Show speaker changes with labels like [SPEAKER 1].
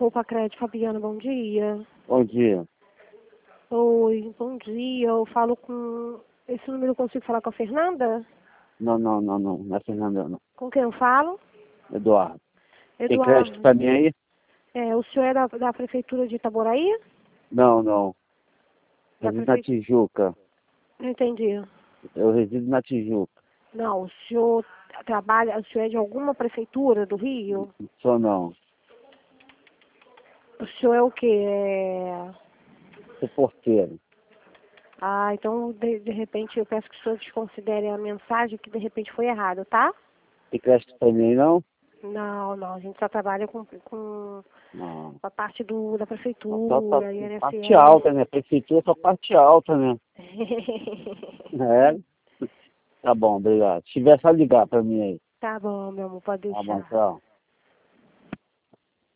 [SPEAKER 1] Poupa Crédito, Fabiana, bom dia.
[SPEAKER 2] Bom dia.
[SPEAKER 1] Oi, bom dia. Eu falo com... Esse número eu consigo falar com a Fernanda?
[SPEAKER 2] Não é Fernanda, não.
[SPEAKER 1] Com quem eu falo?
[SPEAKER 2] Eduardo. Tem
[SPEAKER 1] Eduardo.
[SPEAKER 2] crédito pra mim aí?
[SPEAKER 1] O senhor é da Prefeitura de Itaboraí?
[SPEAKER 2] Não.
[SPEAKER 1] Da
[SPEAKER 2] Resido na Tijuca.
[SPEAKER 1] Não entendi.
[SPEAKER 2] Eu resido na Tijuca.
[SPEAKER 1] Não, o senhor trabalha... O senhor é de alguma prefeitura do Rio?
[SPEAKER 2] Sou não.
[SPEAKER 1] O senhor é o quê?
[SPEAKER 2] Sou porteiro.
[SPEAKER 1] Ah, então de repente eu peço que o senhor desconsidere a mensagem que de repente foi errada, tá?
[SPEAKER 2] Tem crédito pra mim aí, não?
[SPEAKER 1] Não, a gente só trabalha com
[SPEAKER 2] Não.
[SPEAKER 1] a parte da
[SPEAKER 2] Só
[SPEAKER 1] prefeitura,
[SPEAKER 2] parte
[SPEAKER 1] INSS.
[SPEAKER 2] alta, né? Prefeitura é só parte alta, né? É? Tá bom, obrigado. Se tiver, só ligar pra mim aí.
[SPEAKER 1] Tá bom, meu amor, pode
[SPEAKER 2] Tá bom,
[SPEAKER 1] deixar.
[SPEAKER 2] tchau.